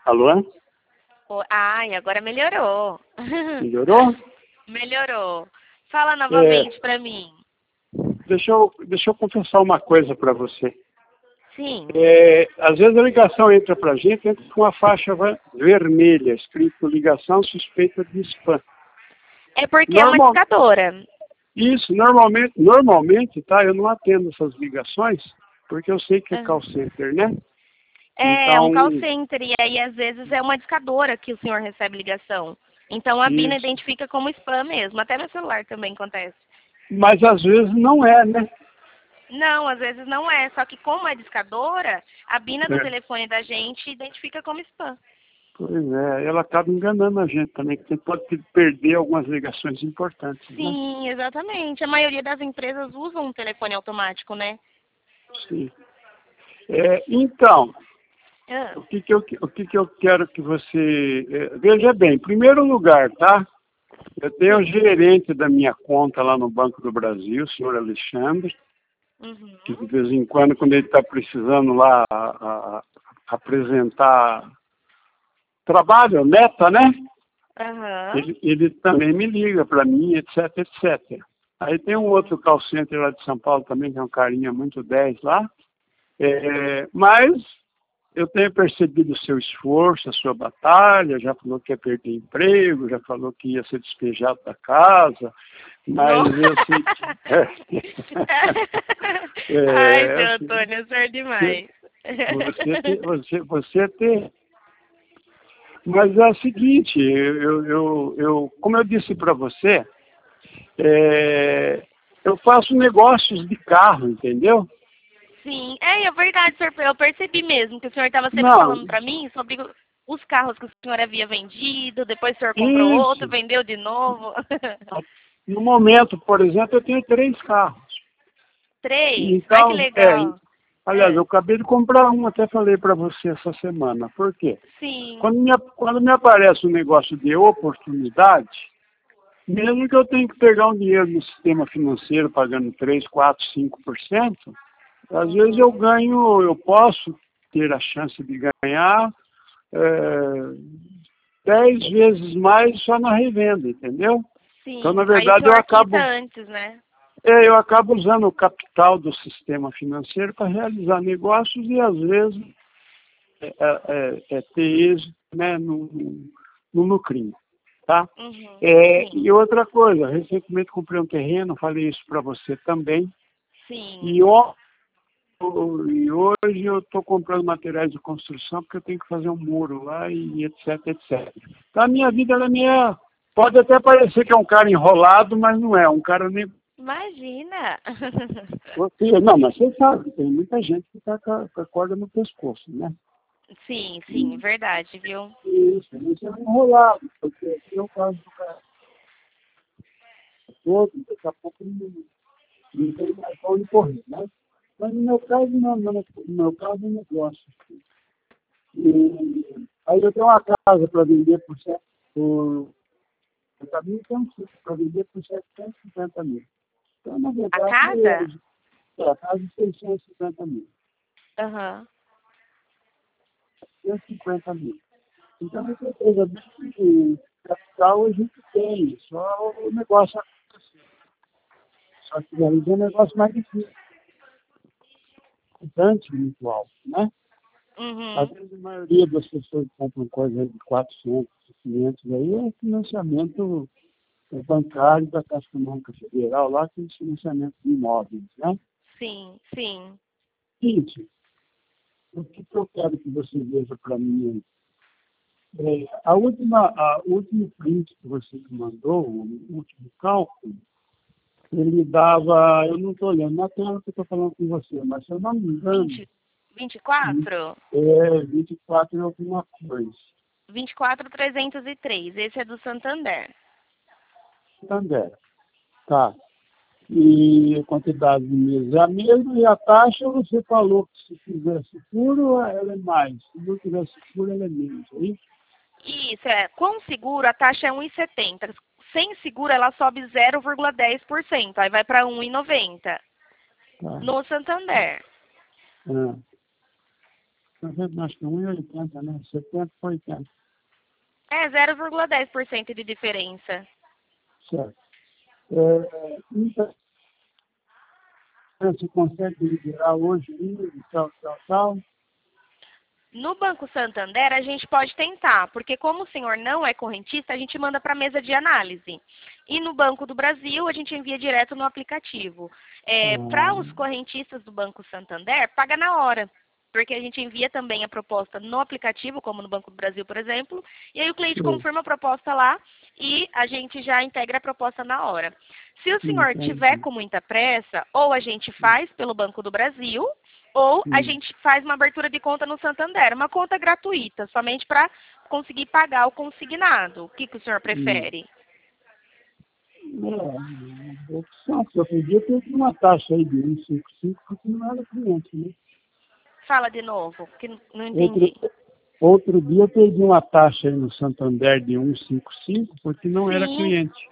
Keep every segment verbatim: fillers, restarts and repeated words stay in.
Alô? Ô, ai, agora melhorou. Melhorou? Melhorou. Fala É, novamente pra mim. deixa eu, deixa eu confessar uma coisa para você. Sim. É, às vezes a ligação entra para a gente, entra com uma faixa va- vermelha, escrito ligação suspeita de spam. É porque é uma Normal, discadora. isso, normalmente, normalmente, tá? Eu não atendo essas ligações, porque eu sei que é call Aham. center, né? É um Então, call center e aí às vezes é uma discadora que o senhor recebe ligação. Então a Bina isso. identifica como spam mesmo. Até no celular também acontece. Mas às vezes não é, né? Não, às vezes não é. Só que como é discadora, a Bina do É. telefone da gente identifica como spam. Pois é, ela acaba enganando a gente também, que você pode perder algumas ligações importantes, né? Sim, exatamente. A maioria das empresas usam um telefone automático, né? Sim. É, então, Ah, o que, que, eu, o que, que eu quero que você... é, veja bem, em primeiro lugar, tá? Eu tenho o sim. gerente da minha conta lá no Banco do Brasil, o senhor Alexandre, Uhum. que de vez em quando, quando ele está precisando lá a- a- apresentar trabalho, meta, né? Aham. Ele, ele também me liga para mim, etc, etcétera. Aí tem um Uhum. outro call center lá de São Paulo também, que é um carinha muito dez lá. É, mas eu tenho percebido o seu esforço, a sua batalha, já falou que ia perder emprego, já falou que ia ser despejado da casa, mas No... eu sei que... Ai, É, seu assim, Antônio, o senhor é você, demais. você, tem- você, você tem... Mas é o seguinte, eu, eu, eu, como eu disse para você, é, eu faço negócios de carro, entendeu? Sim, é, é verdade, senhor. Eu percebi mesmo que o senhor estava sempre Não, falando para mim sobre o- os carros que o senhor havia vendido, depois o senhor comprou outro, isso. vendeu de novo. No momento, por exemplo, eu tenho três carros. Três? Ai, que Então, é, legal. aliás, eu É, acabei de comprar um, até falei para você essa semana. Por quê? sim. Quando me, quando me aparece um negócio de oportunidade, mesmo que eu tenha que pegar um dinheiro no sistema financeiro pagando três, quatro, cinco por cento, às vezes eu Uhum. ganho, eu posso ter a chance de ganhar é, dez vezes mais só na revenda, entendeu? Então, na Sim. Aí o verdade, eu senhor quita acabo, antes, né? é, eu acabo usando o capital do sistema financeiro para realizar negócios e, às vezes, é, é, é ter êxito, né, no, no, no lucrinho, tá? Uhum. É, Sim. e outra coisa, recentemente comprei um terreno, falei isso para você também, Sim. e, ó, e hoje eu estou comprando materiais de construção porque eu tenho que fazer um muro lá e etc, etcétera. Então, a minha vida, ela é meia... Pode até parecer que é um cara enrolado, mas não é. Um cara nem... Imagina. Você- Não, mas você sabe, tem muita gente que está com, a com a corda no pescoço, né? Sim, sim, verdade, viu? Isso, isso é enrolado, porque aqui é o caso do cara todo, daqui a pouco não, não tem mais pra onde correr, né? Mas no meu caso, não, no meu no meu caso, é um negócio. E aí eu tenho uma casa para vender por, sete- por para mim tem um sítio para vender por setecentos e cinquenta mil. Então, na A verdade, casa? é a casa de seiscentos e cinquenta mil. Aham. seiscentos e cinquenta mil. Então, essa coisa de capital a gente tem, só o negócio acontece. Só que aí é um negócio mais difícil, bastante muito alto, né? Às Uhum. vezes a maioria das pessoas que compram coisa de quatrocentos, quinhentos aí é financiamento bancário da Caixa Econômica Federal, lá tem financiamento de imóveis, né? Sim, sim. Seguinte, o que que eu quero que você veja para mim aí? É, a última, a o último print que você me mandou, o último cálculo, ele dava, eu não estou olhando na tela que eu estou falando com você, mas se eu não me engano, Vinte, vinte e quatro? é vinte e quatro e alguma coisa. Vinte e quatro, trezentos e três. Esse é do Santander. Santander. Tá. E a quantidade de meses é a mesma, e a taxa você falou que se tiver seguro, ela é mais. Se não tiver seguro, ela é menos. É isso? Isso, é. Com seguro, a taxa é um vírgula setenta. Sem seguro, ela sobe zero vírgula dez por cento. Aí vai para um vírgula noventa. Tá. No Santander. Ah. acho que um e oitenta, né? setenta por oitenta. É zero vírgula dez por cento de diferença. Certo. É, então, você consegue liberar hoje, tal, tal, tal. No Banco Santander, a gente pode tentar, porque como o senhor não é correntista, a gente manda para a mesa de análise. E no Banco do Brasil, a gente envia direto no aplicativo. É, para Ah, os correntistas do Banco Santander, paga na hora, porque a gente envia também a proposta no aplicativo, como no Banco do Brasil, por exemplo, e aí o cliente sim, confirma a proposta lá e a gente já integra a proposta na hora. Se o senhor tiver entendi. com muita pressa, ou a gente faz pelo Banco do Brasil, ou a Hum. gente faz uma abertura de conta no Santander, uma conta gratuita, somente para conseguir pagar o consignado. O que, que o senhor Hum. prefere? É, é opção, porque outro dia teve uma taxa aí de cento e cinquenta e cinco porque não era cliente, né? Fala de novo, que não não Outro, entendi. outro dia teve uma taxa aí no Santander de cento e cinquenta e cinco porque não era Sim, cliente.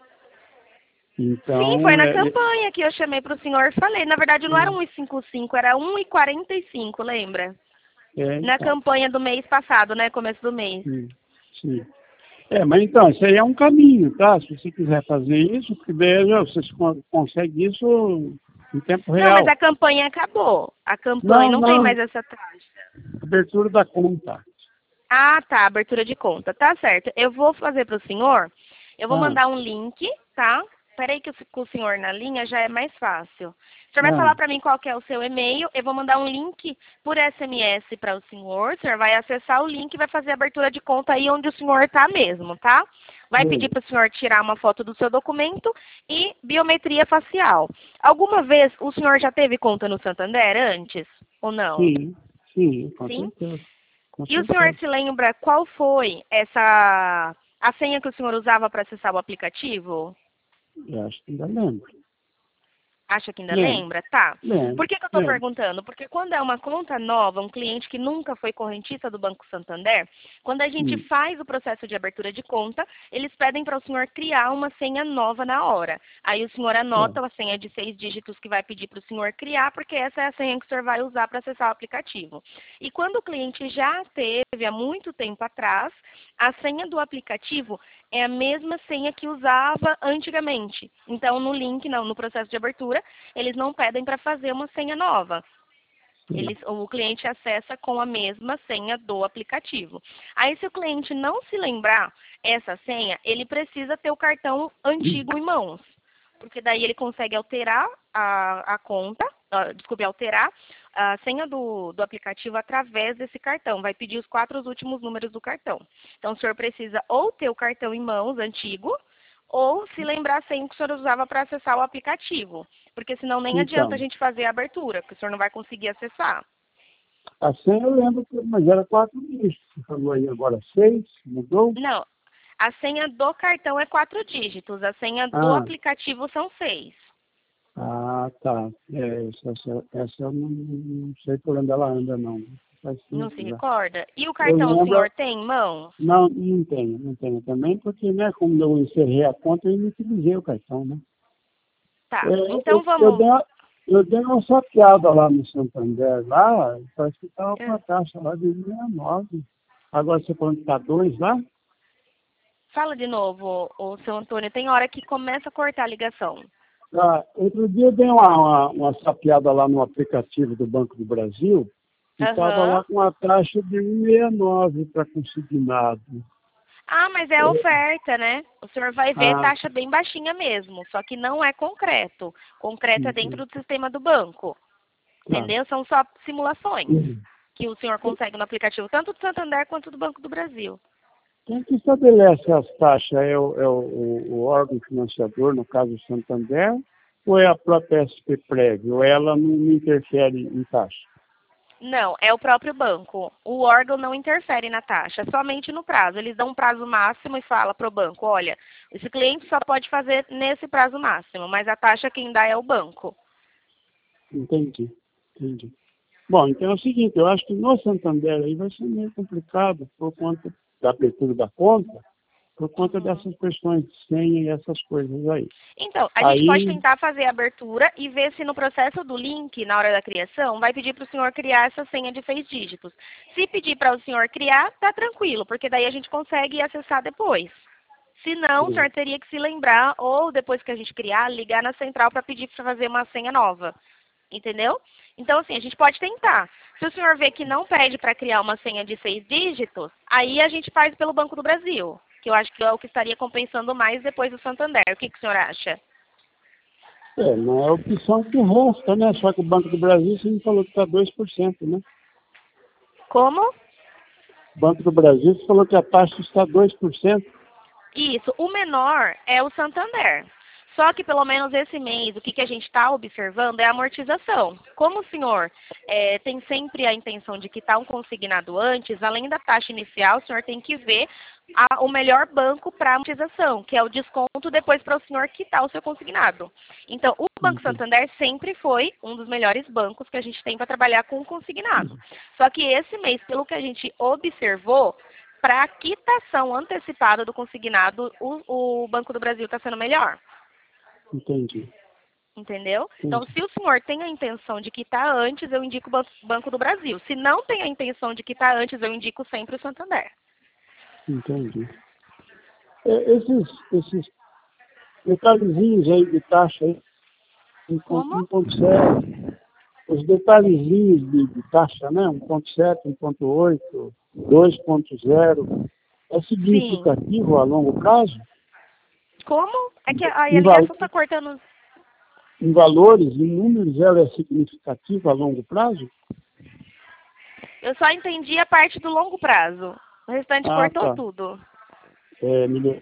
sim, foi Então, na é, é, campanha que eu chamei para o senhor e falei. Na verdade, não era um e cinquenta e cinco, era um e quarenta e cinco, lembra? é, Na então, campanha do mês passado, né? Começo do mês. sim, sim. É, mas então, isso aí é um caminho, tá? Se você quiser fazer isso, porque daí já você con- consegue isso em tempo Não, mas real. a campanha acabou. A campanha Não, não tem mais não, essa taxa. abertura da conta. Ah, tá, abertura de conta. Tá certo. Eu vou fazer para o senhor, eu vou Ah, mandar um link, tá? Peraí que o- com o senhor na linha já é mais fácil. O senhor vai ah, falar para mim qual que é o seu e-mail, eu vou mandar um link por S M S para o senhor, o senhor vai acessar o link e vai fazer a abertura de conta aí onde o senhor está mesmo, tá? Vai pedir beleza. para o senhor tirar uma foto do seu documento e biometria facial. Alguma vez o senhor já teve conta no Santander antes ou não? Sim, sim, com Sim? certeza. Com E o senhor certeza. se lembra qual foi essa a senha que o senhor usava para acessar o aplicativo? Eu acho que ainda lembro. Acha que ainda Lembro, lembra? Tá. lembro, Por que, que eu estou lembro. perguntando? Porque quando é uma conta nova, um cliente que nunca foi correntista do Banco Santander, quando a gente Hum, faz o processo de abertura de conta, eles pedem para o senhor criar uma senha nova na hora. Aí o senhor certo. anota a senha de seis dígitos que vai pedir para o senhor criar, porque essa é a senha que o senhor vai usar para acessar o aplicativo. E quando o cliente já teve há muito tempo atrás, a senha do aplicativo é a mesma senha que usava antigamente. Então, no link, não, no processo de abertura, eles não pedem para fazer uma senha nova. Sim. Eles, o cliente acessa com a mesma senha do aplicativo. Aí, se o cliente não se lembrar essa senha, ele precisa ter o cartão antigo em mãos. Porque daí ele consegue alterar a, a conta, uh, desculpe, alterar a senha do, do aplicativo através desse cartão. Vai pedir os quatro últimos números do cartão. Então, o senhor precisa ou ter o cartão em mãos antigo, ou se lembrar a senha que o senhor usava para acessar o aplicativo. Porque senão nem adianta a Então, gente fazer a abertura, porque o senhor não vai conseguir acessar. a senha eu lembro, que- mas era quatro dígitos. Você falou aí agora seis, mudou? Não, a senha do cartão é quatro dígitos, a senha do Ah, aplicativo são seis. ah, tá. É, essa, essa, essa eu não, não sei por onde ela anda, não. Faz Não tempo se já. recorda? E o Eu cartão o lembro, senhor tem em mãos? não, não tenho, não tenho também, porque, né, como eu encerrei a conta, eu não utilizei o cartão, né? É, Tá. Então eu, eu, vamos. dei uma, eu dei uma saqueada lá no Santander, lá, parece que estava com a é, taxa lá de sessenta e nove. Agora você falando que está dois lá? Fala de novo, o seu Antônio. Tem hora que começa a cortar a ligação. Ah, outro dia eu dei uma, uma, uma saqueada lá no aplicativo do Banco do Brasil e estava Aham. lá com a taxa de cento e sessenta e nove para consignado. Ah, mas é oferta, né? O senhor vai ver Ah, taxa bem baixinha mesmo, só que não é concreto. Concreto é entendi. dentro do sistema do banco. Tá. Entendeu? São só simulações Uhum. que o senhor consegue no aplicativo, tanto do Santander quanto do Banco do Brasil. Quem que estabelece as taxas é, o, é o, o, o órgão financiador, no caso o Santander, ou é a própria S P Prev, ou ela não interfere em taxa? Não, é o próprio banco. O órgão não interfere na taxa, somente no prazo. Eles dão um prazo máximo e fala para o banco, olha, esse cliente só pode fazer nesse prazo máximo, mas a taxa quem dá é o banco. Entendi, entendi. Bom, então é o seguinte, eu acho que no Santander aí vai ser meio complicado por conta da abertura da conta, por conta dessas questões de senha e essas coisas aí. Então, a aí... gente pode tentar fazer a abertura e ver se no processo do link, na hora da criação, vai pedir para o senhor criar essa senha de seis dígitos. Se pedir para o senhor criar, tá tranquilo, porque daí a gente consegue acessar depois. Se não, Sim. o senhor teria que se lembrar, ou depois que a gente criar, ligar na central para pedir para fazer uma senha nova. Entendeu? Então, assim, a gente pode tentar. Se o senhor vê que não pede para criar uma senha de seis dígitos, aí a gente faz pelo Banco do Brasil, que eu acho que é o que estaria compensando mais depois do Santander. O que, que o senhor acha? É, não é a opção que resta, né? Só que o Banco do Brasil, você me falou que está dois por cento, né? Como? O Banco do Brasil, você falou que a taxa está dois por cento. Isso. O menor é o Santander. Só que pelo menos esse mês, o que, que a gente está observando é a amortização. Como o senhor é, tem sempre a intenção de quitar um consignado antes, além da taxa inicial, o senhor tem que ver a, o melhor banco para amortização, que é o desconto depois para o senhor quitar o seu consignado. Então, o Banco Santander sempre foi um dos melhores bancos que a gente tem para trabalhar com o consignado. Só que esse mês, pelo que a gente observou, para a quitação antecipada do consignado, o, o Banco do Brasil está sendo melhor. Entendi. Entendeu? Entendi. Então, se o senhor tem a intenção de quitar antes, eu indico o Banco do Brasil. Se não tem a intenção de quitar antes, eu indico sempre o Santander. Entendi. É, esses, esses detalhezinhos aí de taxa aí, um ponto zero, os detalhezinhos de, de taxa, né? um ponto sete, um ponto oito, dois ponto zero, é significativo Sim. a longo prazo? Como? É que a, a ligação está cortando. Em valores, em números, ela é significativa a longo prazo? Eu só entendi a parte do longo prazo. O restante ah, cortou tá. tudo. É, melhor.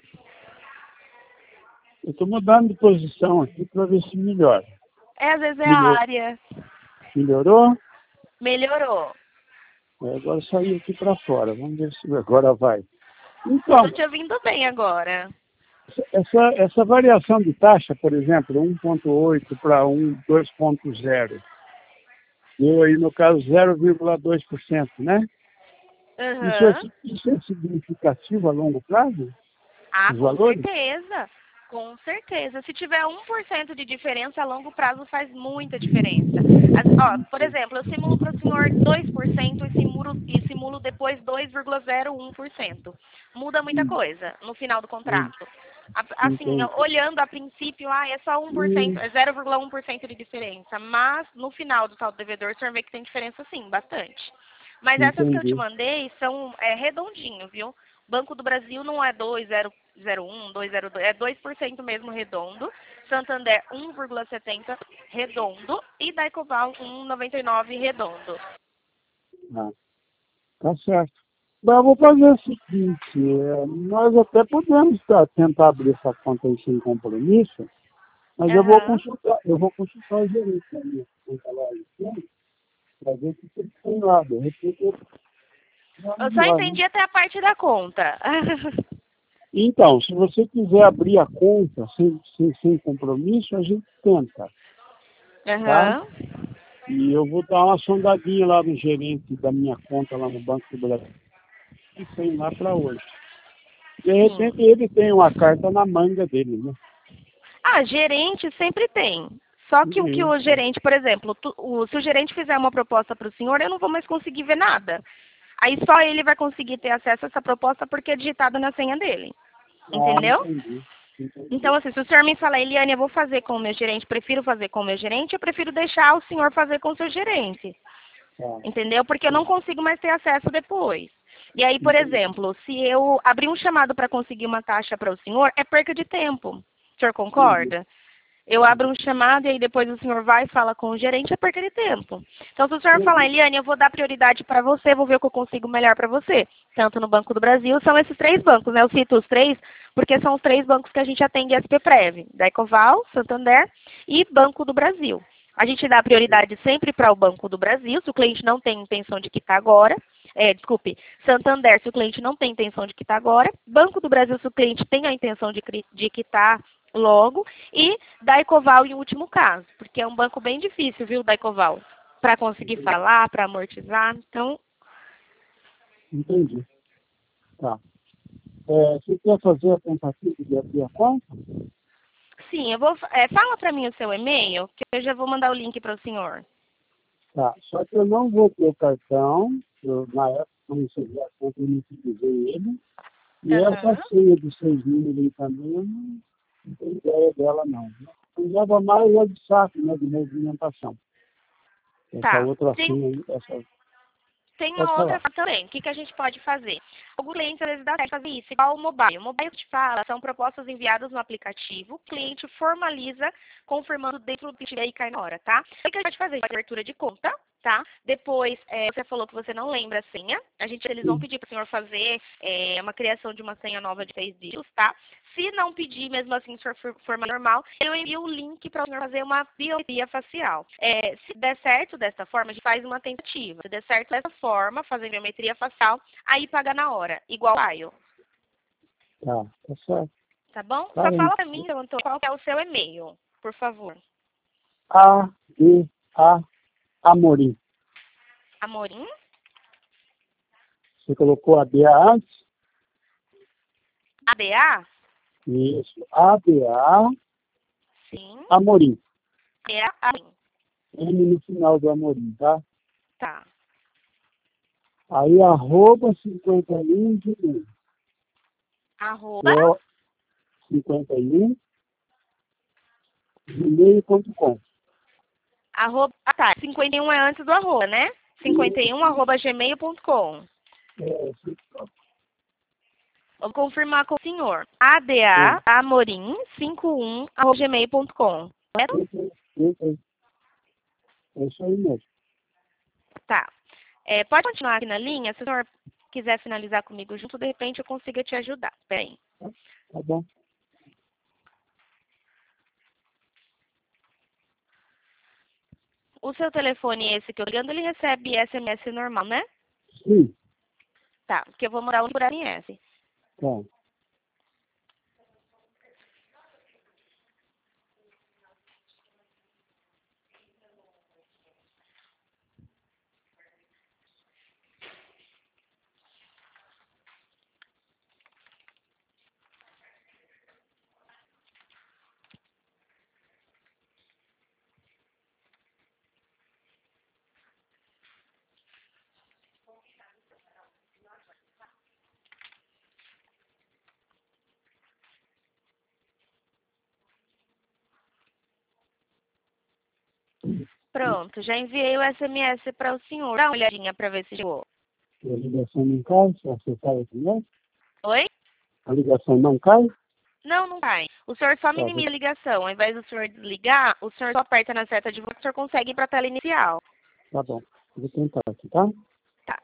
Eu estou mudando de posição aqui para ver se melhora. É, às vezes é Melhor... a área. Melhorou? Melhorou. É, agora saiu aqui para fora. Vamos ver se agora vai. Então, estou te ouvindo bem agora. Essa, essa variação de taxa, por exemplo, um ponto oito para um, dois ponto zero, deu aí, no caso, zero vírgula dois por cento, né? Uhum. Isso, é, isso é significativo a longo prazo? Ah, Os com valores? certeza. Com certeza. Se tiver um por cento de diferença, a longo prazo faz muita diferença. As, ó, por exemplo, eu simulo para o senhor dois por cento e simulo, e simulo depois dois vírgula zero um por cento. Muda muita coisa no final do contrato. A, assim, Entendi. olhando a princípio, ah, é só um por cento, é zero vírgula um por cento de diferença. Mas no final do saldo devedor, o senhor vê que tem diferença sim, bastante. Mas essas que eu te mandei são é, redondinho, viu? Banco do Brasil não é dois vírgula zero um, dois vírgula zero dois, é dois por cento mesmo redondo. Santander um vírgula setenta redondo e Daicoval um vírgula noventa e nove redondo. Ah, tá certo. Mas eu vou fazer o seguinte, é, nós até podemos tá, tentar abrir essa conta aí sem compromisso, mas uhum. eu vou consultar, eu vou consultar o gerente da minha conta lá para ver o que ele tem lá. De repente eu Eu só entendi até a parte da conta. Então, se você quiser abrir a conta sem, sem, sem compromisso, a gente tenta. Uhum. Tá? E eu vou dar uma sondadinha lá no gerente da minha conta lá no Banco do Brasil. E tem lá para hoje. De repente Sim. ele tem uma carta na manga dele, né? Ah, gerente sempre tem. Só que o que o gerente, por exemplo, tu, o, se o gerente fizer uma proposta para o senhor, eu não vou mais conseguir ver nada. Aí só ele vai conseguir ter acesso a essa proposta porque é digitada na senha dele. Entendeu? Ah, entendi, entendi. Então, assim, se o senhor me falar, Eliane, eu vou fazer com o meu gerente, prefiro fazer com o meu gerente, eu prefiro deixar o senhor fazer com o seu gerente. Ah. Entendeu? Porque eu não consigo mais ter acesso depois. E aí, por entendi. exemplo, se eu abrir um chamado para conseguir uma taxa para o senhor, é perca de tempo. O senhor concorda? Entendi. Eu abro um chamado e aí depois o senhor vai e fala com o gerente, é perca de tempo. Então, se o senhor falar, Eliane, eu vou dar prioridade para você, vou ver o que eu consigo melhor para você. Tanto no Banco do Brasil, são esses três bancos, né? Eu cito os três, porque são os três bancos que a gente atende S P Prev. Daicoval, Santander e Banco do Brasil. A gente dá prioridade sempre para o Banco do Brasil, se o cliente não tem intenção de quitar agora. É, desculpe, Santander, se o cliente não tem intenção de quitar agora. Banco do Brasil, se o cliente tem a intenção de, de quitar logo, e Daicoval em último caso, porque é um banco bem difícil, viu, Daicoval, para conseguir falar, para amortizar, então... Entendi. Tá. É, você quer fazer a tentativa de abrir a conta? Sim, eu vou. É, fala para mim o seu e-mail, que eu já vou mandar o link para o senhor. Tá, só que eu não vou ter o cartão, eu, na época quando eu recebi a conta eu não utilizei ele, e essa Aham. senha de seis números aí também, eu não, não tenho ideia dela não. Eu leva mais é de saco, né, de movimentação. Essa Tá. outra Tem, senha aí, essa, tem pode uma outra falar. forma também. O que, que a gente pode fazer? Alguns clientes às vezes dá certo fazer isso, igual o mobile. O mobile que te fala são propostas enviadas no aplicativo, o cliente formaliza, confirmando dentro do pedido e aí cai na hora, tá? O que a gente pode fazer? Abertura de conta, tá? Depois, é, você falou que você não lembra a senha. A gente, eles vão Sim, pedir para o senhor fazer é, uma criação de uma senha nova de seis dígitos, tá? Se não pedir, mesmo assim, se for for- forma normal, eu envio o link para o senhor fazer uma biometria facial. É, se der certo dessa forma, a gente faz uma tentativa. Se der certo dessa forma, fazer biometria facial, aí paga na hora, igual o Aio, tá, tá certo. tá bom? Tá Só bem. fala para mim, então, Antônio, qual que é o seu e-mail, por favor. A, D, A, Amorim. Amorim? Você colocou a B A antes? A B A? Isso. A, B, A, Sim. Amorim. B A, Amorim. M no final do Amorim, tá? Tá. Aí, arroba cinquenta e um de um. Arroba, É cinquenta e um, gmail ponto com. arroba, ah, tá, cinquenta e um é antes do arroba, né? cinquenta e um arroba gmail ponto com. É, sim, Vou confirmar com o senhor. A D A Amorim cinquenta e um arroba gmail ponto com. Correto? é, é isso aí mesmo. Tá. É, pode continuar aqui na linha? Se o senhor quiser finalizar comigo junto, de repente eu consiga te ajudar. Peraí. Tá bom? O seu telefone, esse que eu tô ligando, ele recebe S M S normal, né? Sim, Tá, porque eu vou mandar um por S M S. tá. Pronto, já enviei o S M S para o senhor. Dá uma olhadinha para ver se chegou. A ligação não cai, se acertar aqui, né? Oi? A ligação não cai? Não, não vai. O senhor só Tá, minimiza a ligação. Ao invés do senhor desligar, o senhor só aperta na seta de volta, o senhor consegue ir para a tela inicial. tá bom. Vou tentar aqui, tá? Tá.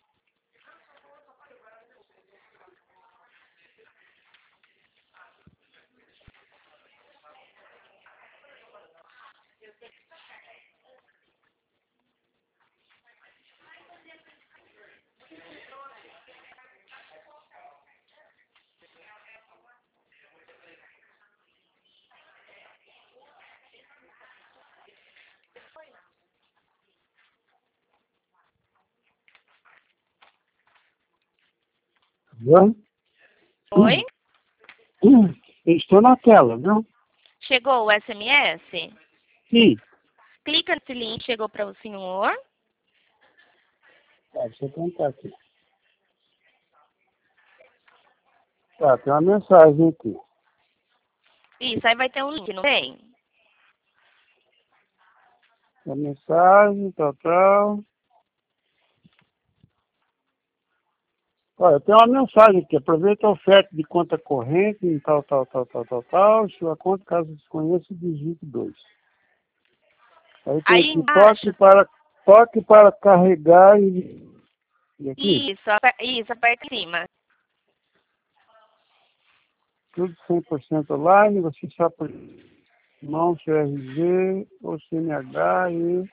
Viu? Oi? Eu estou na tela, viu? Chegou o S M S? Sim. Clica nesse link, chegou para o senhor. Tá, deixa eu tentar aqui. Tá, tem uma mensagem aqui. Isso, aí vai ter um link, não tem? A mensagem, tal, tal. Olha, tem uma mensagem aqui. Aproveita a oferta de conta corrente em tal, tal, tal, tal, tal, tal. Sua conta, caso desconheça, digite dois. Aí tem Aí aqui, embaixo, toque para, toque para carregar e, e aqui, isso, aper- isso, aperta em cima. tudo cem por cento online, você só por mão, C R G ou C N H e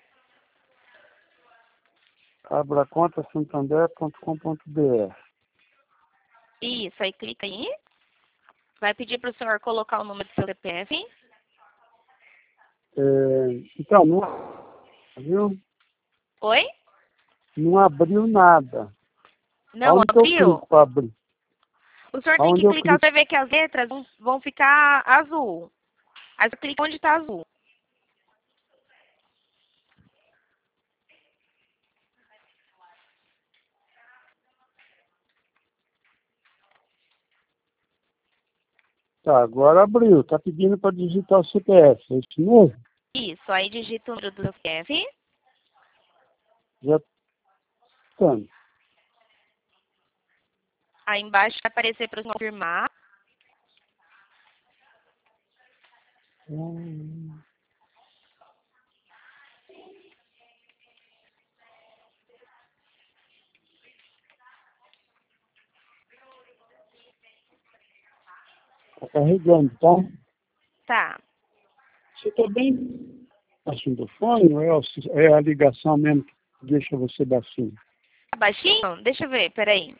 abra conta santander ponto com ponto b r. Isso, aí clica aí. Vai pedir para o senhor colocar o número do seu C P F. É, então, não, viu? Oi? Não abriu nada. Não Aonde que eu abriu? clico para abrir? O senhor tem Aonde que eu clicar, clico? você vai ver que as letras vão, vão ficar azul. Aí você clica onde está azul. Tá, agora abriu. Tá pedindo para digitar o C P F. É isso mesmo? Isso, aí digita o número do seu C P F. Já tá. Aí embaixo vai aparecer para confirmar. Hum. Tá carregando, tá? Tá. Você tá bem baixinho do fone ou é, o- é a ligação mesmo que deixa você baixinho? Tá baixinho? Deixa eu ver, peraí.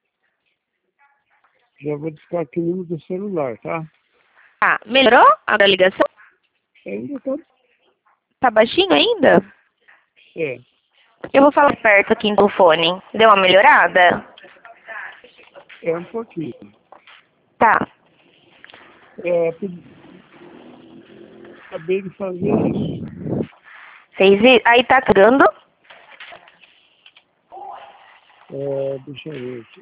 Já vou discar aqui o número do celular, tá? Tá, melhorou a ligação? Ainda tá. Tá baixinho ainda? É, Eu vou falar perto aqui no fone. Deu uma melhorada? é um pouquinho. Tá. É, pedi- acabei de fazer isso. Fez isso? Aí tá carregando? É, deixa eu ver aqui.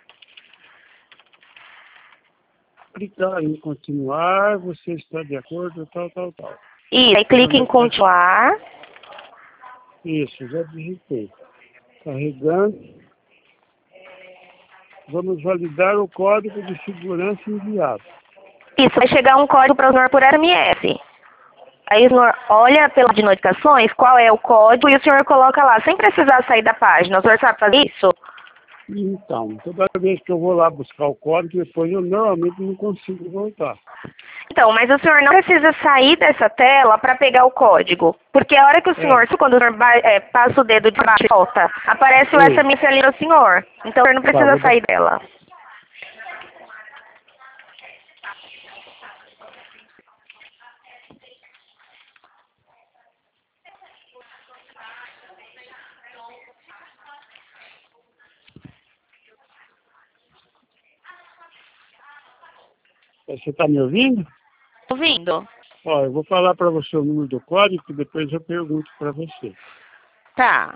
Clicar em continuar, você está de acordo, tal, tal, tal. Isso, aí clica em continuar. Isso, já digitei. Carregando. Vamos validar o código de segurança enviado. Isso, vai chegar um código para o senhor por S M S. Aí o senhor olha pela de notificações qual é o código e o senhor coloca lá, sem precisar sair da página. O senhor sabe fazer isso? Então, toda vez que eu vou lá buscar o código, depois eu normalmente não consigo voltar. Então, mas o senhor não precisa sair dessa tela para pegar o código. Porque a hora que o senhor, É. quando o senhor ba- é, passa o dedo de baixo e volta, aparece o Oi. S M S ali no senhor. Então o senhor não Tá, precisa vou dar- sair dela. Você está me ouvindo? Ouvindo? Ó, eu vou falar para você o número do código e depois eu pergunto para você. Tá.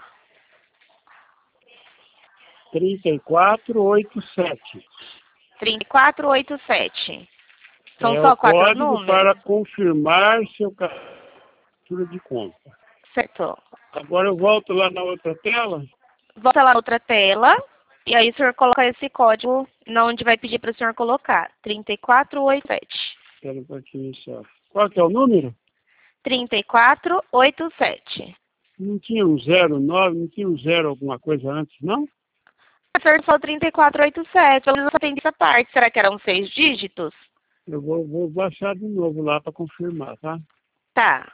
trinta e quatro oitenta e sete. trinta e quatro oitenta e sete. São É só o quatro código números? para confirmar seu captura de conta. Certo. Agora eu volto lá na outra tela. Volta lá na outra tela. E aí o senhor coloca esse código na onde vai pedir para o senhor colocar. trinta e quatro oitenta e sete. Espera um pouquinho só. Qual que é o número? trinta e quatro oitenta e sete. Não tinha um zero nove, não tinha um zero alguma coisa antes, não? O senhor falou trinta e quatro oitenta e sete. Pelo menos eu só entendi essa parte. Será que eram seis dígitos? Eu vou, vou baixar de novo lá para confirmar, tá? Tá.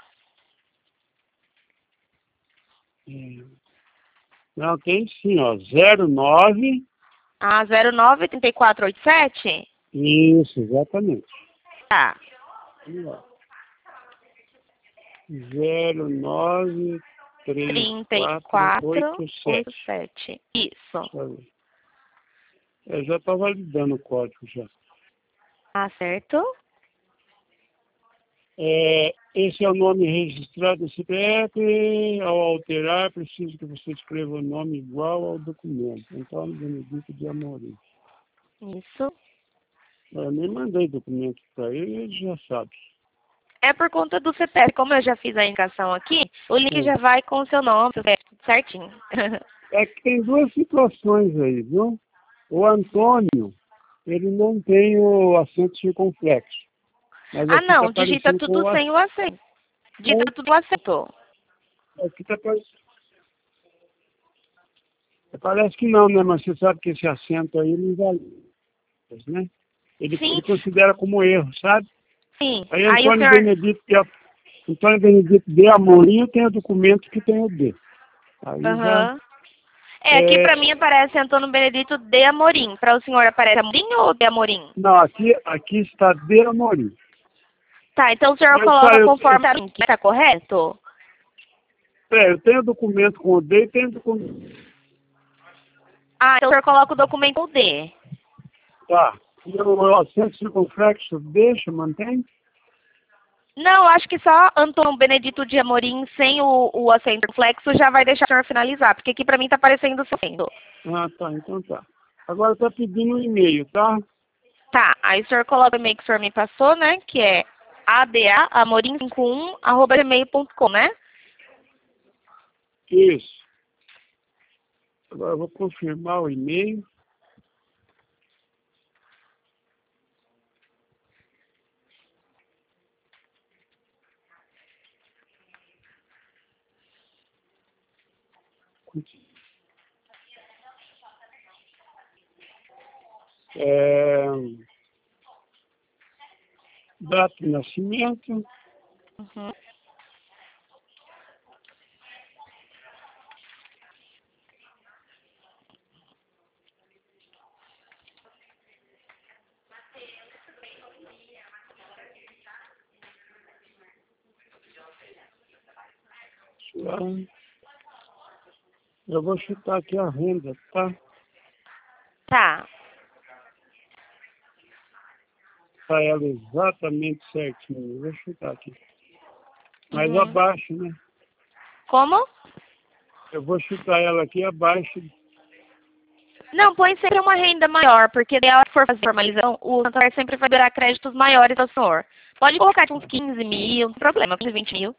É. Não, tem sim, ó. zero nove. Ah, zero nove trinta e quatro oitenta e sete? Isso, exatamente. Tá. Vamos lá. zero nove três trinta e quatro quatro oito oitenta sete. e sete. Isso. Deixa eu ver. Eu já estou validando o código já. Tá certo? É, esse é o nome registrado do C P F. Ao alterar, preciso que você escreva o nome igual ao documento. Antônio Benedito de Amorim. Isso. Eu nem mandei documento para ele, ele já sabe. É por conta do C P F. Como eu já fiz a indicação aqui, o link Sim. já vai com o seu nome, seu C P F, tudo certinho. É que tem duas situações aí, viu? O Antônio, ele não tem o acento circunflexo. Mas Ah, aqui está não. Digita aparecendo com tudo o sem o acento. Digita tudo o acento. Aqui tá aparecendo. Parece que não, né? Mas você sabe que esse acento aí não vale, né? Ele, Sim. ele considera como erro, sabe? Sim. Aí Aí o Antônio senhor... Benedito de, Antônio Benedito de Amorim tem o documento que tem o D. Aí já. Aham. É, aqui É, pra mim aparece Antônio Benedito de Amorim. Para o senhor aparece Amorim ou de Amorim? não, aqui, aqui está de Amorim. Tá, então o senhor Mas, coloca tá, eu, conforme o link. Tá correto? é, eu tenho documento com o D e tenho documento. Ah, então o senhor coloca o documento D. Tá. E o acento circunflexo deixa, mantém? Não, acho que só Antônio Benedito de Amorim sem o, o acento flexo já vai deixar o senhor finalizar, porque aqui para mim está aparecendo sendo. Ah, tá. Então tá. Agora tá pedindo um e-mail, tá? Tá, aí o senhor coloca o e-mail que o senhor me passou, né? Que é adamorim cinquenta e um arroba gmail ponto com, né? Isso. Agora eu vou confirmar o e-mail. É... Data de nascimento. Uhum. Eu vou chutar aqui a renda, tá? Tá. Tá ela exatamente certinho. Eu vou chutar aqui. Mais Uhum. abaixo, né? Como? Eu vou chutar ela aqui abaixo. Não, põe sempre uma renda maior, porque daí a hora que for fazer formalização, o Santander sempre vai liberar créditos maiores ao senhor. Pode colocar de uns quinze mil, não tem problema, quinze, vinte mil.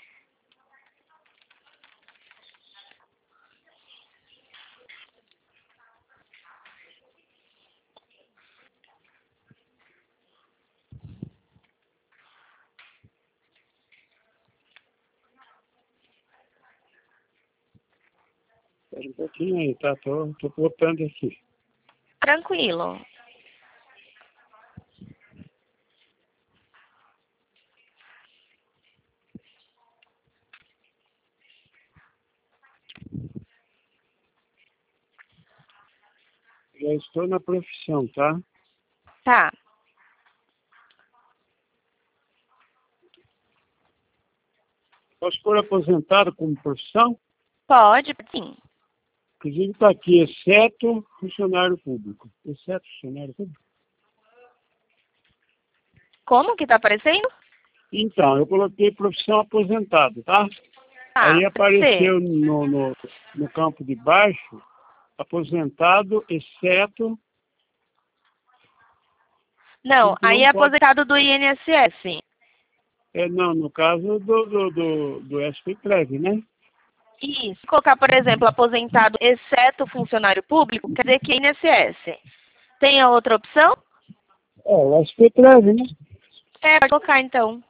Espera um pouquinho aí, tá? Tô, tô botando aqui. Tranquilo. Já estou na profissão, tá? Tá. Posso pôr aposentado como profissão? Pode, sim. Inclusive está aqui, exceto funcionário público. Exceto funcionário público. Como que tá aparecendo? Então, eu coloquei profissão aposentado, tá? Tá, Aí pode ser. apareceu no, no, no campo de baixo, aposentado, exceto... Não, Então, aí não é pode... aposentado do I N S S. É, não, no caso do, do, do, do S P Prev, né? Isso. Colocar, por exemplo, aposentado exceto funcionário público, quer dizer que é I N S S. Tem a outra opção? É, o S P Prev, né? É, pode colocar então.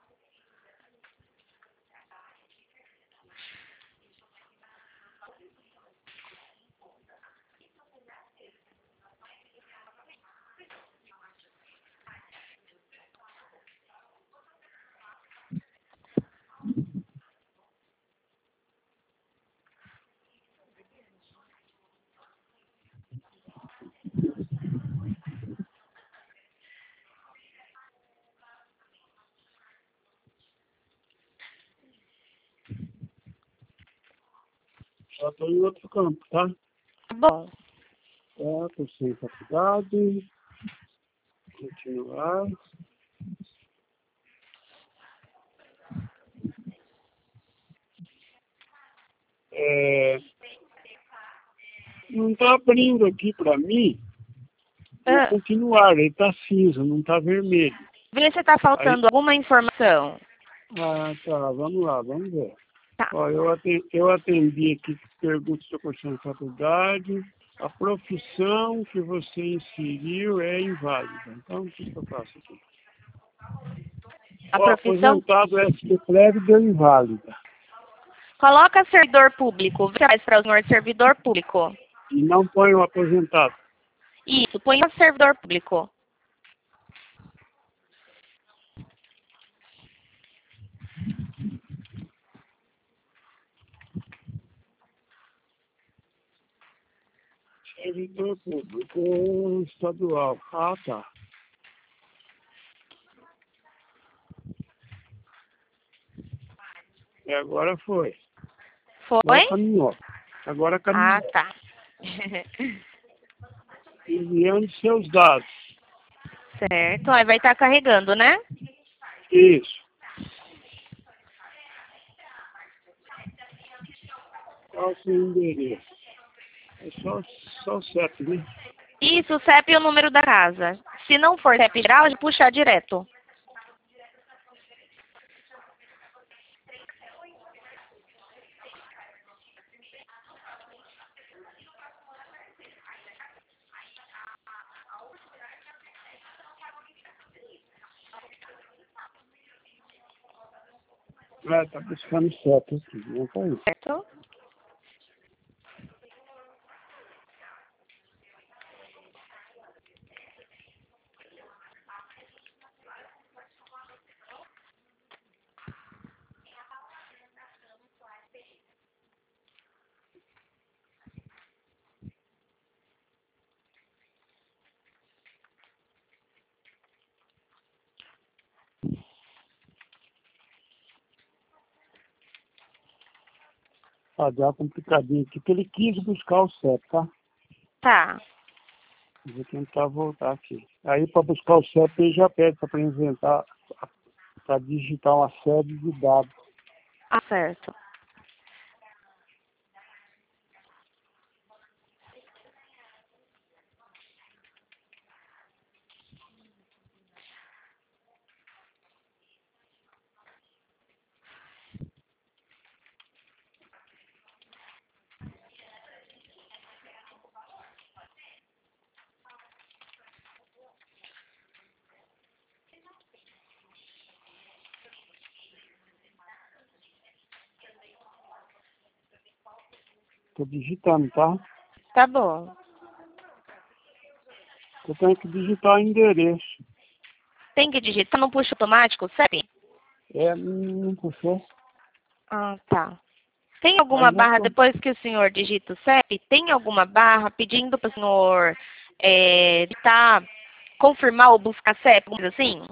Só estou em outro campo, tá? Tá bom. Tá, estou sem faculdade. Continuar. É, não está abrindo aqui para mim o Ah, continuar, ele está cinza, não está vermelho. vê se tá Aí, faltando alguma informação. ah, tá, vamos lá, vamos ver. Tá. Ó, eu atendi, eu atendi aqui, pergunta se eu cursando faculdade. A profissão que você inseriu é inválida. Então, o que que eu faço aqui? A Ó, profissão, aposentado S P Prev deu inválida. coloca servidor público. Vê se vai para o senhor servidor público. E não põe o aposentado. Isso, põe o servidor público. Servidor público estadual. Ah, tá. E agora foi. Foi? Agora caminhou. Agora caminhou. Ah, tá. enviando seus dados. Certo. Aí vai estar carregando, né? Isso. Qual o seu endereço? É só, só o C E P, né? Isso, o C E P e o número da casa. Se não for C E P geral, de puxar direto. É, tá buscando o C E P aqui, não tá isso. Certo? Ah, deu uma complicadinha aqui, porque ele quis buscar o C E P, tá? Tá. Vou tentar voltar aqui. Aí, para buscar o C E P, ele já pede para apresentar, para digitar uma série de dados. Ah, certo. Estou digitando, tá? Tá bom. Eu tenho que digitar o endereço. Tem que digitar, não puxa automático o C E P? É, não puxou. Ah, tá. Tem alguma Mas já barra, tô. depois que o senhor digita o C E P, tem alguma barra pedindo para o senhor é, digitar, confirmar ou buscar C E P, coisa assim?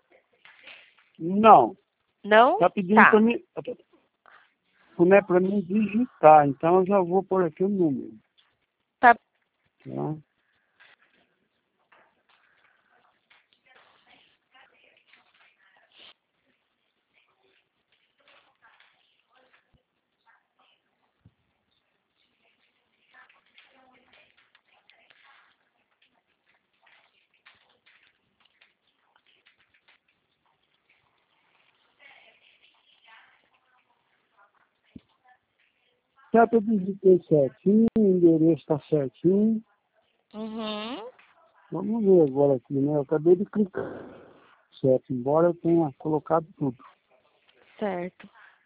Não, Não? tá pedindo para Tá. mim, não é para mim digitar, então eu já vou por aqui o número. Tá. Tá? Já que eu digitei certinho, o endereço está certinho. Uhum. Vamos ver agora aqui, né? Eu acabei de clicar. Certo, embora eu tenha colocado tudo. Certo.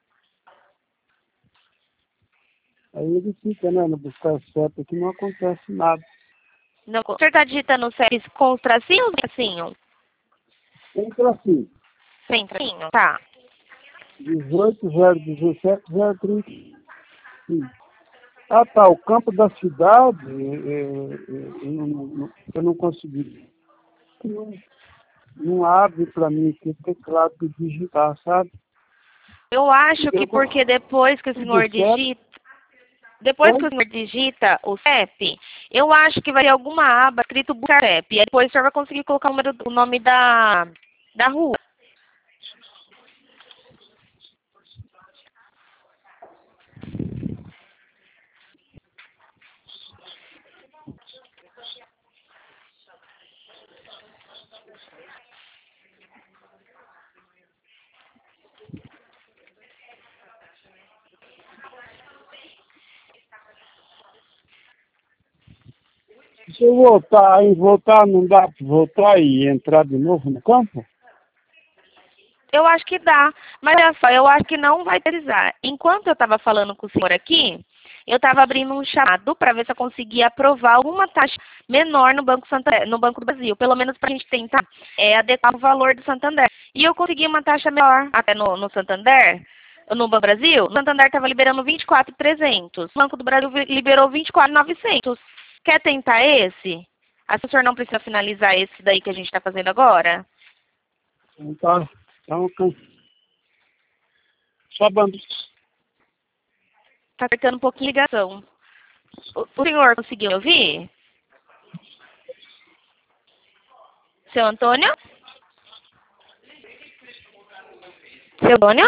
Aí ele fica, né? No buscar certo aqui não acontece nada. Não, o senhor está digitando o C E P com os tracinhos ou sem tracinho? Entra assim, Sem tracinho. Tá. dezoito, zero dezessete, zero trinta e cinco. Ah, tá, o campo da cidade, é, é, eu, não, eu não consegui. Não, não abre para mim aqui o teclado de digitar, sabe? Eu acho que Eu vou porque depois que o do senhor C E P, digita, depois que oi? o senhor digita o C E P, eu acho que vai ter alguma aba escrito buscar C E P. E aí depois o senhor vai conseguir colocar o, número, o nome da, da rua. Se eu voltar, aí voltar, não dá para voltar e entrar de novo no campo? Eu acho que dá, mas olha só, eu acho que não vai precisar. Enquanto eu estava falando com o senhor aqui, eu estava abrindo um chamado para ver se eu conseguia aprovar alguma taxa menor no Banco Santander, no Banco do Brasil, pelo menos para a gente tentar é, adequar o valor do Santander. E eu consegui uma taxa melhor até no, no Santander, no Banco do Brasil. O Santander estava liberando vinte e quatro mil e trezentos, o Banco do Brasil vi- liberou vinte e quatro mil e novecentos. Quer tentar esse? Ah, se o senhor não precisa finalizar esse daí que a gente está fazendo agora? Então, então só bando. Está cortando um pouquinho a ligação. O, o senhor conseguiu ouvir? Seu Antônio? Seu Antônio?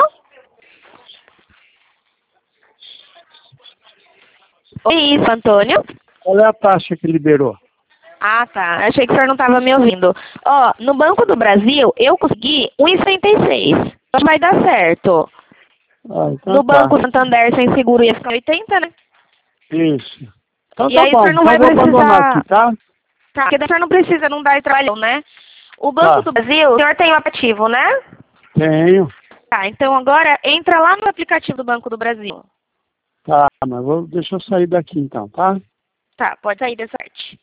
Oi, seu Antônio? Qual é a taxa que liberou? Ah, tá. Achei que o senhor não estava me ouvindo. Ó, no Banco do Brasil, eu consegui um vírgula sessenta e seis. Então vai dar certo. Ah, então No tá. Banco Santander, sem seguro, ia ficar oitenta, né? Isso. Então E tá aí o bom. senhor não Então vai vou abandonar precisar... aqui, tá? Tá, porque daí o senhor não precisa, não dar trabalho, né? O Banco Tá. do Brasil, o senhor tem o aplicativo, né? Tenho. Tá, então agora entra lá no aplicativo do Banco do Brasil. Tá, mas vou, deixa eu sair daqui então, tá? Tá, pode sair dessa parte.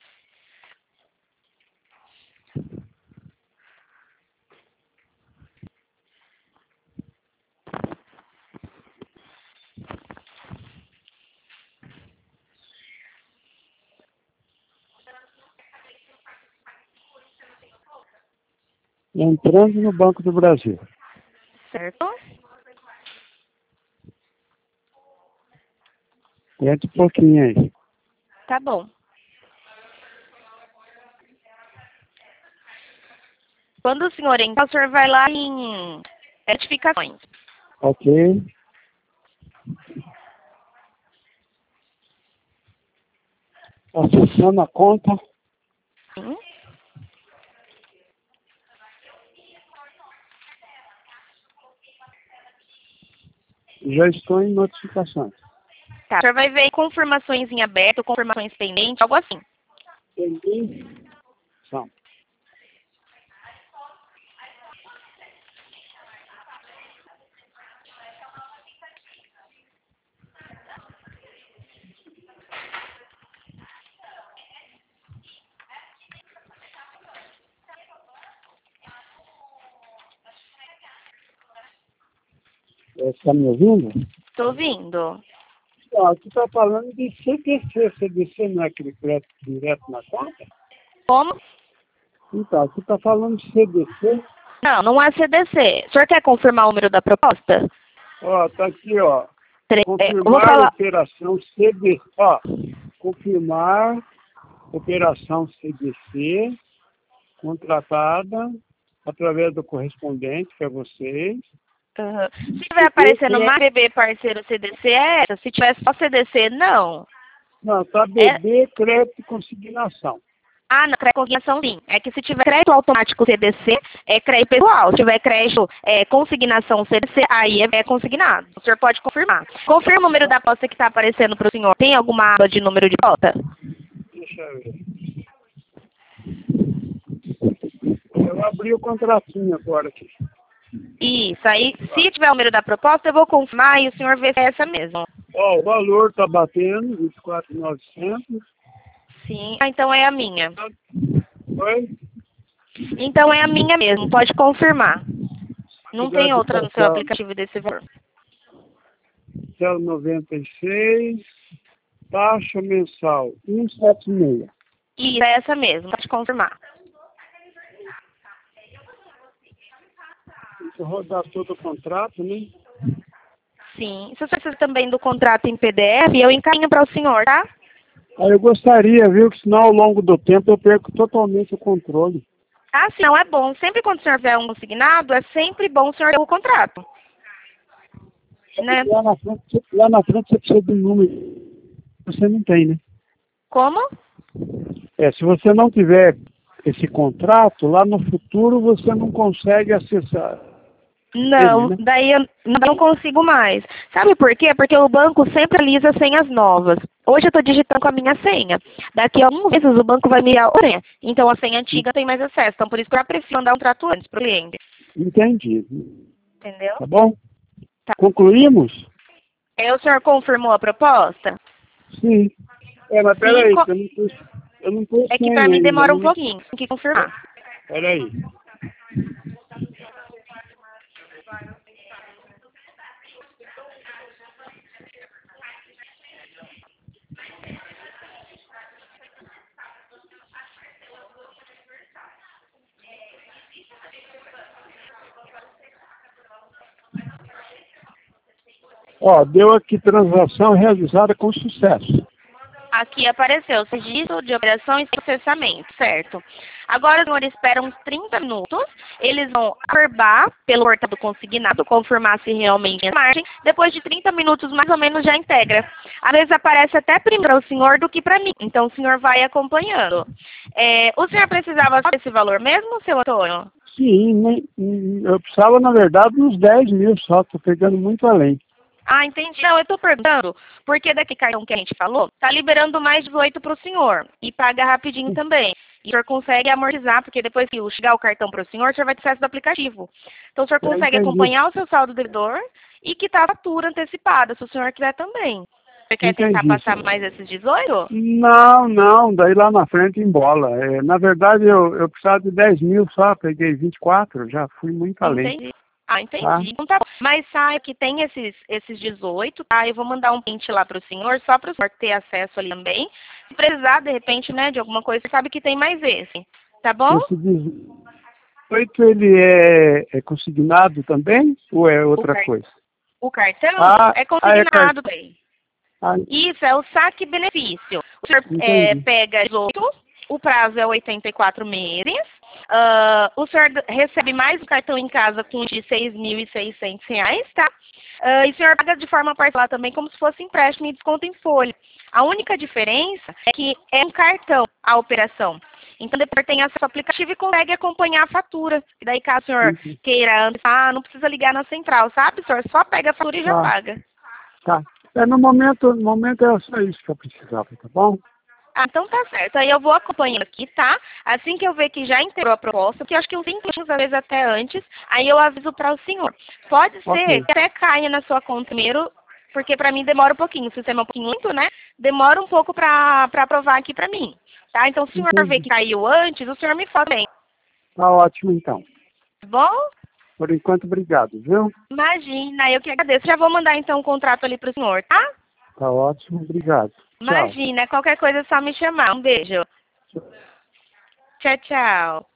Entrando no Banco do Brasil. Certo? Entra um pouquinho aí. Tá bom. Quando o senhor entrar, o senhor vai lá em notificações. Ok. Acessando a conta. Sim. Já estou em notificações. Tá. O senhor vai ver confirmações em aberto, confirmações pendentes, algo assim. Entendi. São. Está me ouvindo? Tô ouvindo. Ó, aqui está falando de C D C. C D C não é aquele crédito direto na conta? Como? Então, aqui está falando de C D C. Não, não é C D C. O senhor quer confirmar o número da proposta? Ó, tá aqui, ó. Tre- é, eu vou Confirmar falar... operação C D C. Ó, confirmar operação C D C contratada através do correspondente, que é vocês. Uhum. Se tiver aparecendo mais B B parceiro C D C, é essa. Se tiver só C D C, não. Não, tá É... B B, crédito e consignação. Ah, não, crédito consignação sim. É que se tiver crédito automático C D C, é crédito pessoal. Se tiver crédito é, consignação C D C, aí é, é consignado. O senhor pode confirmar. Confirma o número da aposta que está aparecendo para o senhor. Tem alguma aba de número de volta? Deixa eu ver. Eu abri o contratinho agora aqui. Isso, aí se tiver o número da proposta, eu vou confirmar e o senhor vê se é essa mesmo. Ó, o valor tá batendo, vinte e quatro mil e novecentos. Sim, ah, então é a minha. Oi? Então é a minha mesmo, pode confirmar. Não tem Cidade outra no seu Social, aplicativo desse valor. zero noventa e seis, taxa mensal cento e setenta e seis. Isso, é essa mesmo, pode confirmar. Deixa eu rodar todo o contrato, né? Sim, se você precisa também do contrato em P D F, eu encaminho para o senhor, tá? Aí eu gostaria, viu, que senão ao longo do tempo eu perco totalmente o controle. Ah, sim, não é bom. Sempre quando o senhor vê um consignado, é sempre bom o senhor ter o contrato. Né? Lá na frente, lá na frente você precisa de um número. Você não tem, né? Como? É, se você não tiver esse contrato, lá no futuro você não consegue acessar. Não, Ele, né? daí eu não consigo mais. Sabe por quê? Porque o banco sempre alisa senhas novas. Hoje eu estou digitando com a minha senha. Daqui a alguns meses o banco vai me dar a senha. Então a senha antiga tem mais acesso. Então por isso que eu prefiro mandar um trato antes para o cliente. Entendi. Entendeu? Tá bom? Tá. Concluímos? Aí o senhor confirmou a proposta? Sim. É, mas Sim, peraí, co- que eu não pus, eu não pus é que senha para mim ainda, demora um não. pouquinho. Tem que confirmar. Peraí. Ó, deu aqui transação realizada com sucesso. Aqui apareceu registro de operação e processamento, certo? Agora os senhores esperam uns trinta minutos, eles vão averbar pelo portal do consignado, confirmar se realmente é margem. Depois de trinta minutos, mais ou menos, já integra. Às vezes aparece até primeiro para o senhor do que para mim, então o senhor vai acompanhando. É, o senhor precisava só desse valor mesmo, seu Antônio? Sim, nem- eu precisava, na verdade, uns dez mil só, estou pegando muito além. Ah, entendi. Não, eu estou perguntando, porque daqui cartão que a gente falou, está liberando mais dezoito para o senhor. E paga rapidinho também. E o senhor consegue amortizar, porque depois que chegar o cartão para o senhor, o senhor vai ter acesso do aplicativo. Então o senhor Eu consegue entendi. acompanhar o seu saldo devedor e quitar a fatura antecipada, se o senhor quiser também. Você quer tentar Entendi. passar mais esses dezoito? Não, não, daí lá na frente embola. É, na verdade, eu, eu precisava de dez mil só, peguei vinte e quatro, já fui muito além. Entendi. Ah, entendi. Tá? Então tá bom. Mas saiba que tem esses, esses dezoito, tá? Eu vou mandar um print lá para o senhor, só para o senhor ter acesso ali também. Se precisar, de repente, né, de alguma coisa, você sabe que tem mais esse. Tá bom? Esse dezoito, ele é, é consignado também ou é outra car- coisa? O cartão Ah, é ah, é consignado bem. Ah, Isso, é o saque benefício. O senhor é, entendi. pega dezoito, o prazo é oitenta e quatro meses. Ah, o senhor d- recebe mais o cartão em casa com de seis mil e seiscentos reais, tá? Ah, e o senhor paga de forma parcelada também, como se fosse empréstimo e desconto em folha. A única diferença é que é um cartão a operação. Então, depois tem acesso ao aplicativo e consegue acompanhar a fatura. E daí, caso o senhor Entendi. queira, ah, não precisa ligar na central, sabe? O senhor só pega a fatura e já Tá, paga. tá. É, no momento, no momento era só isso que eu precisava, tá bom? Ah, então tá certo. Aí eu vou acompanhando aqui, tá? Assim que eu ver que já integrou a proposta, que eu acho que uns cinco minutos, às vezes até antes, aí eu aviso para o senhor. Pode ser Ok. que até caia na sua conta primeiro, porque para mim demora um pouquinho. O sistema é um pouquinho muito, né? Demora um pouco para aprovar aqui para mim. Tá? Então, se o senhor ver Entendi. que caiu antes, o senhor me fala bem. Tá ótimo, então. Tá bom? Por enquanto, obrigado, viu? Imagina, eu que agradeço. Já vou mandar então o contrato ali para o senhor, tá? Tá ótimo, obrigado. Tchau. Imagina, qualquer coisa é só me chamar. Um beijo. Tchau, tchau.